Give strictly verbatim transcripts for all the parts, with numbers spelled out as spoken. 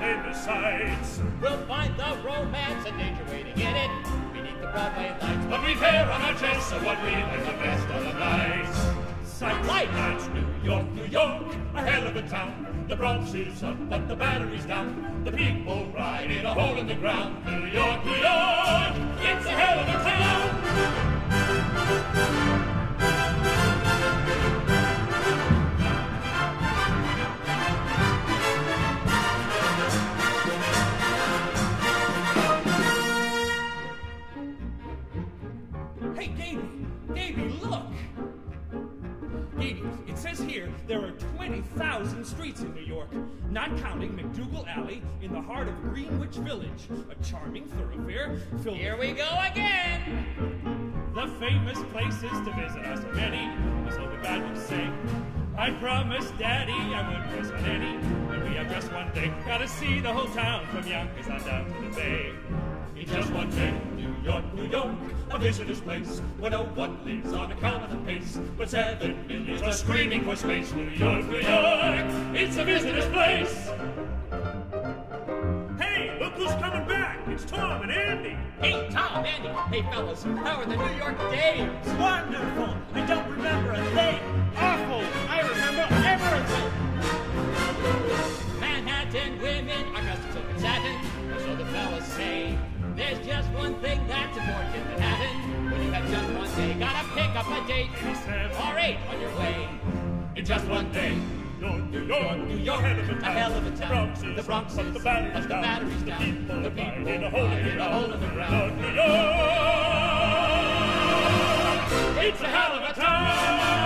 famous sights. We'll find the romance and danger waiting in it beneath the Broadway lights. But we've hair on our chests, so what we like the best of the nights. Sights, Right. that's New York, New York, a hell of a town. The Bronx is up, but the Battery's down. The people ride in a hole in the ground. New York, New York, it's a hell of a town. Hey, Davy! Davy, look! Davy, it says here there are twenty thousand streets in New York, not counting McDougal Alley in the heart of Greenwich Village, a charming thoroughfare filled Here we go again! the famous places to visit are so many, as old bad would say. I promised Daddy I wouldn't miss on any, and we have just one day. Gotta see the whole town from Yonkers on down to the Bay. In just one day, New York, New York, a visitor's place where no one lives on account of the pace, but seven millions are screaming for space. New York, New York, it's a visitor's place. Hey, look who's coming back! It's Tom and Andy. Hey, Tom, Andy! Hey, fellas, how are the New York dames? Wonderful! I don't remember a thing. Awful! I remember everything! Manhattan women are dressed in silk and satin, or so the fellas say. There's just one thing that's important in Manhattan. When you have just one day, gotta pick up a date. Seven Or eight on your way. in just one day. New York, New York, New York, a hell of a a town. hell of a The town. Bronx is, The Bronx but is, the Battery's but the down. Battery's The down. people The ride people in a hole in ride the in a ground. hole in the ground. New York, New York, it's a hell of a town.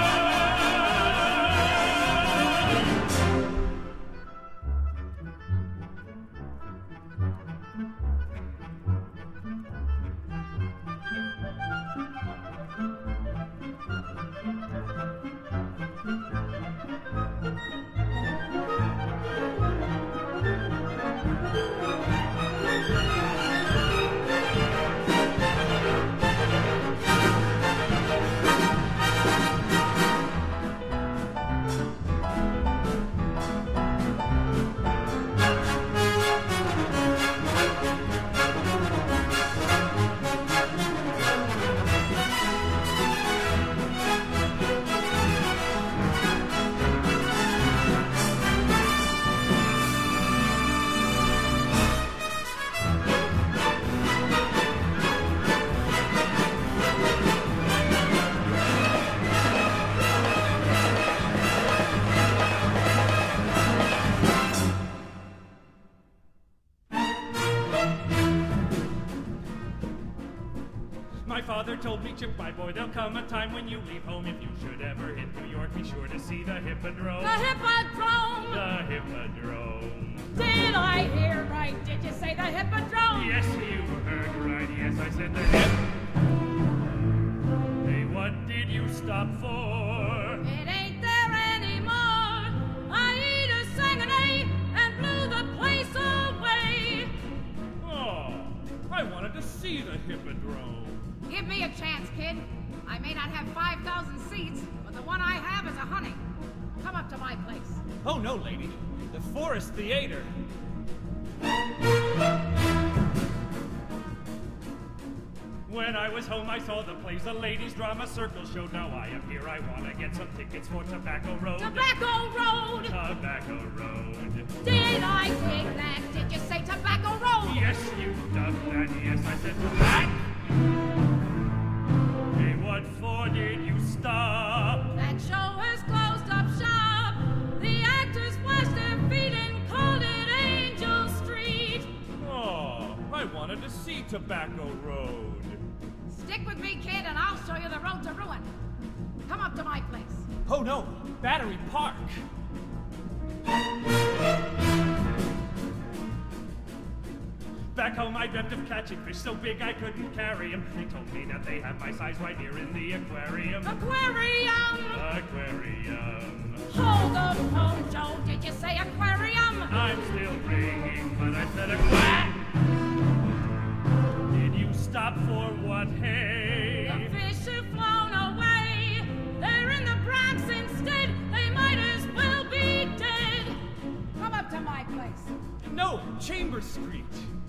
My father told me, Chip, my boy, there'll come a time when you leave home. If you should ever hit New York, be sure to see the Hippodrome. The Hippodrome! The Hippodrome. Did I hear right? Did you say the Hippodrome? Yes, you heard right. Yes, I said the hip. Hey, what did you stop for? It ain't there anymore. Aida sang an A and blew the place away. Oh, I wanted to see the Hippodrome. Give me a chance, kid. I may not have five thousand seats, but the one I have is a honey. Come up to my place. Oh, no, lady. The Forest Theater. When I was home, I saw the plays, the ladies' drama circle show. Now I am here, I want to get some tickets for Tobacco Road. Tobacco Road! Tobacco Road. Did I dig that? Did you say Tobacco Road? Yes, you dug that. Yes, I said tobacco. Hey, what for did you stop? That show has closed up shop. The actors flashed their feet and called it Angel Street. Oh, I wanted to see Tobacco Road. Stick with me, kid, and I'll show you the road to ruin. Come up to my place. Oh, no. Battery Park. Back home, I dreamt of catching fish so big I couldn't carry them. They told me that they have my size right here in the aquarium. Aquarium! Aquarium. Hold the phone, Joe. Did you say aquarium? I'm still ringing, but I said aquarium. Did you stop for what, hey? The fish have flown away. They're in the Bronx instead. They might as well be dead. Come up to my place. No, No, Chambers Street.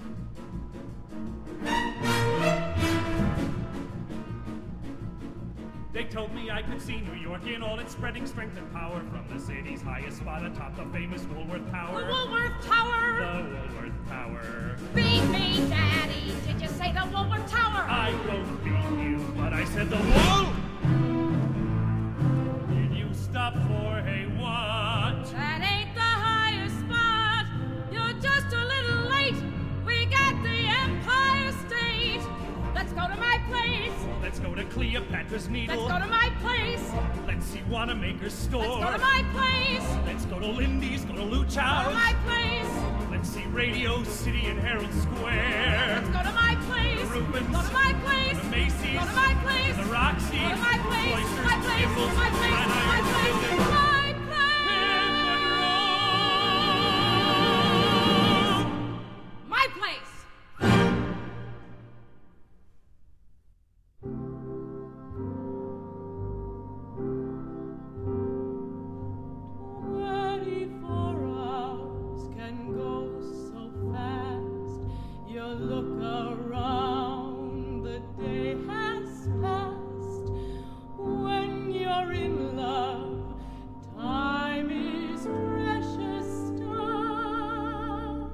They told me I could see New York in all its spreading strength and power from the city's highest spot atop the famous Woolworth Tower. The Woolworth Tower! The Woolworth Tower. Beat me, Daddy! Did you say the Woolworth Tower? I won't beat you, but I said the Wool! Did you stop for a what? That ain't the highest spot. You're just a little late. We got the Empire State. Let's go to my place. Let's go to Cleopatra's Needle. Let's go to my place. Let's see Wanamaker's store. Let's go to my place. Let's go to Lindy's, go to Luchow's. Go to my place. Let's see Radio City and Herald Square. Let's go to my place. The Rubens. Go to my place. The Macy's. Go to my place. The Roxy. Go to my place. Cloisters, My place. Gimbels, My place. Fine My Iron place. Building. My place. My place. Twenty-four hours can go so fast. You look around, the day has passed. When you're in love, time is precious stuff.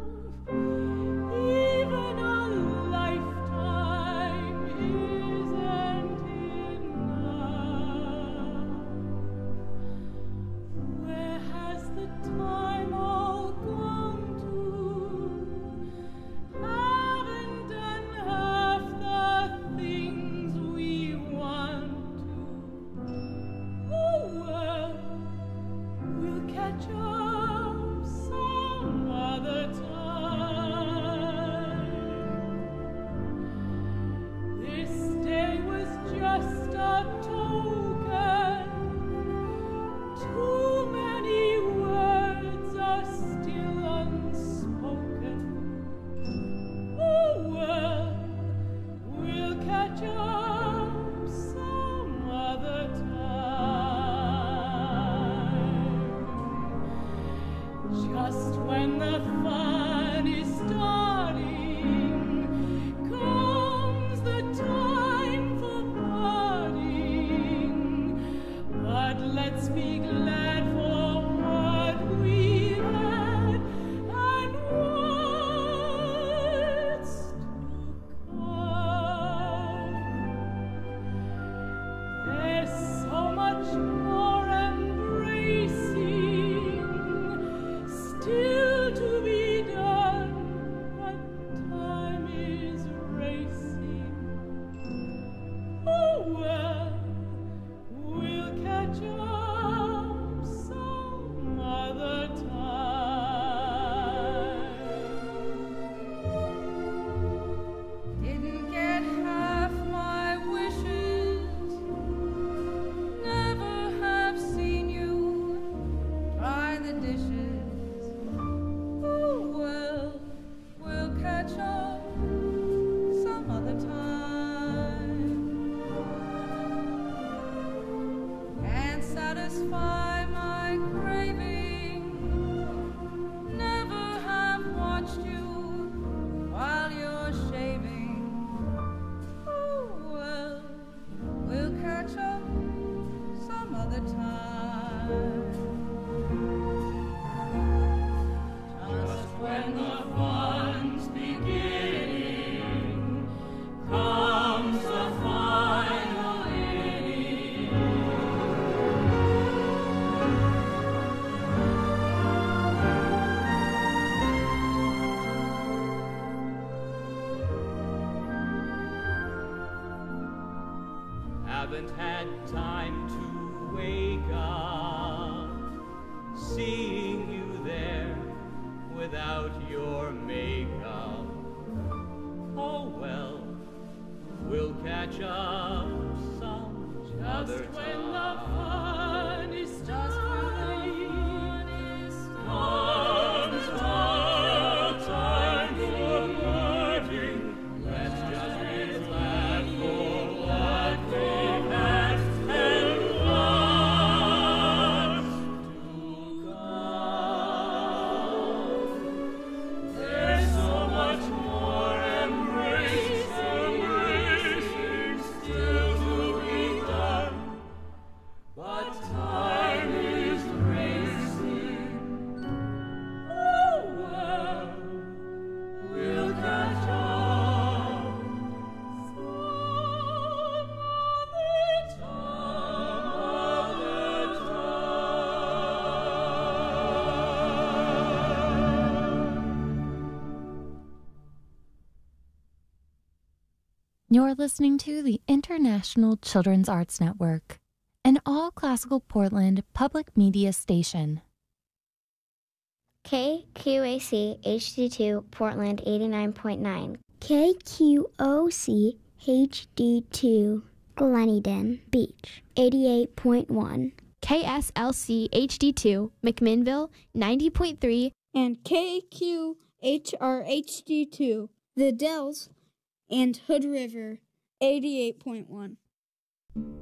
Even a lifetime isn't enough. Where has the time all gone to? Haven't done half the things we want to. Oh well, we'll catch up some other time. This day was just a token. Too many words are still unspoken. Oh well, we'll catch up some other time. Just when the fun is starting, comes the time for parting. But let's be glad for what we've had and what's to come. There's so much more embracing still to be done, but time is racing. Oh well, we'll catch up some other time. Didn't get half my wishes. Never have seen you dry the dishes. Oh well, we'll catch up some other time. Can't satisfy my craving. Never have watched you while you're shaving. Oh well, we'll catch up some other time. Just when the fun's beginning, comes the final inning. Haven't had time to wake up, seeing you there without your makeup. Oh well, we'll catch up some Just other when the time. fun is starting, Comes the time for parting. Let's just be glad for what We've had and what's to come. You're listening to the International Children's Arts Network, an all-classical Portland public media station. K Q A C H D two Portland eighty-nine point nine. K Q O C H D two Gleneden Beach eighty-eight point one. K S L C H D two McMinnville ninety point three. And K Q H R H D two The Dells and Hood River eighty-eight point one.